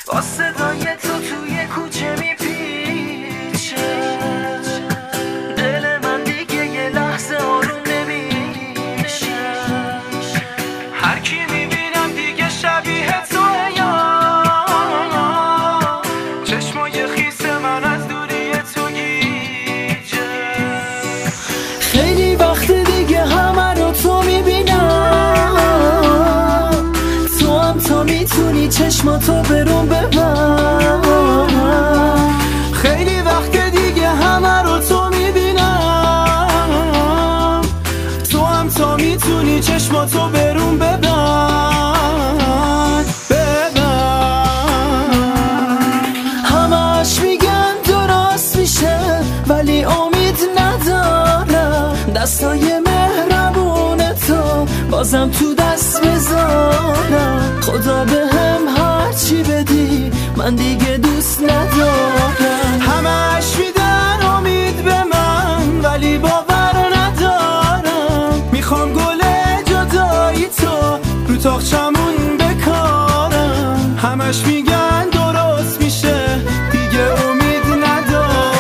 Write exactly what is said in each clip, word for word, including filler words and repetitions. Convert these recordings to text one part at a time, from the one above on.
با صدای تو توی کوچه میپیچه، دل من دیگه یه لحظه آروم نمیشه. هر کی میبینم دیگه شبیه توه، یا چشمای خیس من از دوری تو گیجه. خیلی وقت دیگه همه رو تو میبینم، تو هم تا میتونی چشماتو برون ببن. خیلی وقت دیگه همه رو تو میبینم، تو هم تا میتونی چشماتو برون ببن ببن. همش میگن درست میشه ولی امید ندارم، دستای مهربون تو بازم تو دست بذارم. خدا به هم هرچی بدی من دیگه دوست ندارم. همش میدن امید به من ولی باور ندارم. میخوام گل جدایی تو رو تاقچمون بکارم. همش میگن درست میشه دیگه امید ندارم.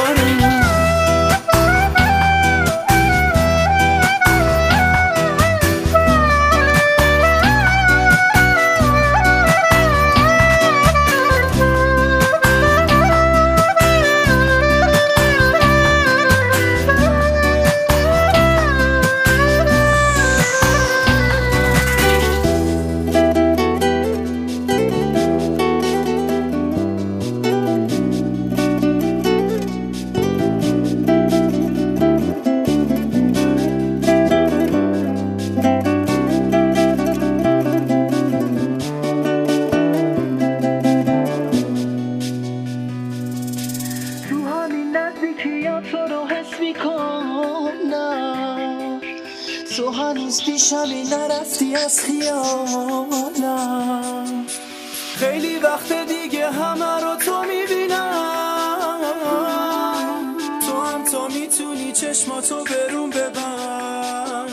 تو رو حس میکنم، تو هنوز پیشمی نرفتی از خیالم. خیلی وقت دیگه همه رو تو میبینم، تو هم تا میتونی چشماتو برون ببن.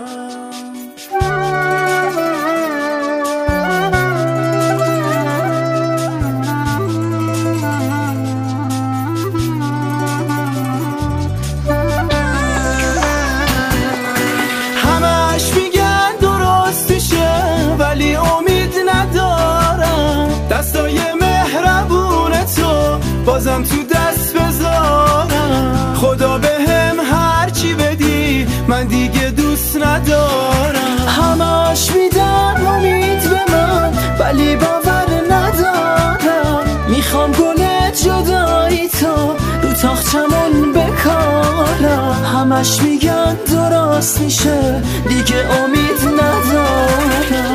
ولی امید ندارم، دستای مهربون تو بازم تو دست بذارم. خدا به هم هرچی بدی من دیگه دوست ندارم. همش میدن امید به من ولی باور ندارم. میخوام گل جدایی تو رو تاقچمون بکارم. همش میگن درست میشه دیگه امید ندارم.